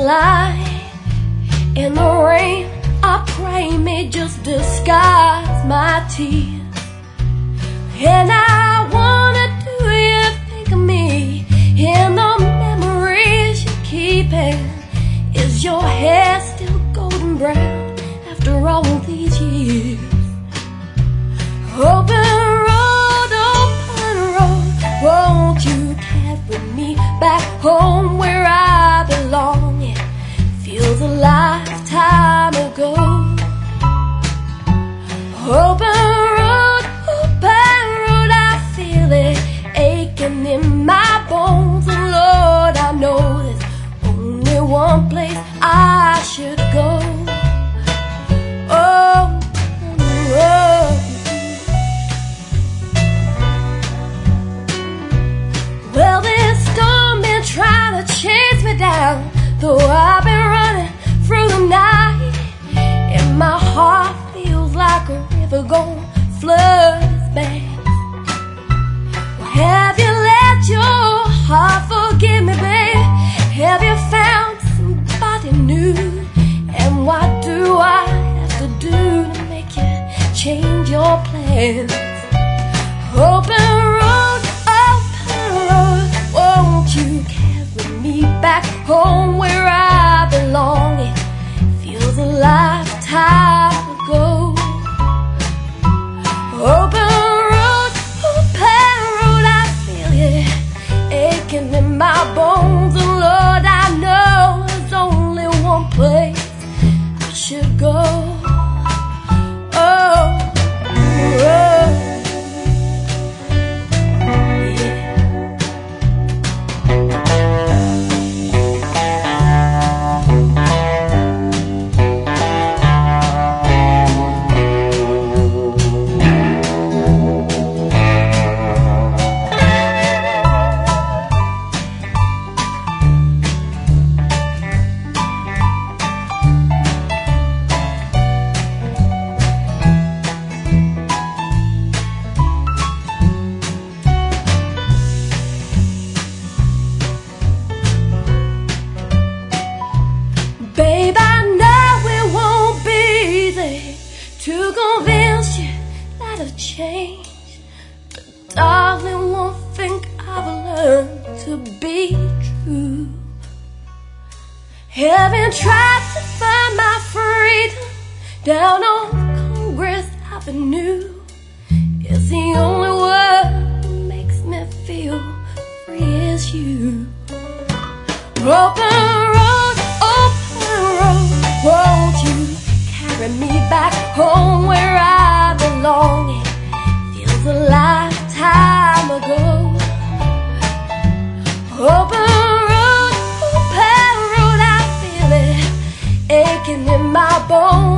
light in the rain, I pray may just disguise my tears. And I wonder, do you think of me in the memories you're keeping? Is your hair still golden brown after all these years? Open road, won't you carry me back home where I belong? It feels a lifetime ago. Open road, I feel it aching in my bones. And Lord, I know there's only one place I should go. Oh, oh. Well, this storm been trying to chase me down, though I've been running through the night, and my heart feels like a river gonna flood its banks. Well, have you let your heart forgive me, babe? Have you found somebody new? And what do I have to do to make you change your plans? Open road, won't you carry me back home where I belong? It feels a lifetime ago. Open road, I feel it aching in my bones. And Lord, I know there's only one place I should go. Babe, I know it won't be easy to convince you that I've changed, but darling, one thing I've learned to be true. Having tried to find my freedom down on Congress Avenue, it's the only word that makes me feel free as you. Open road, won't you carry me back home where I belong? It feels a lifetime ago. Open road, I feel it aching in my bones.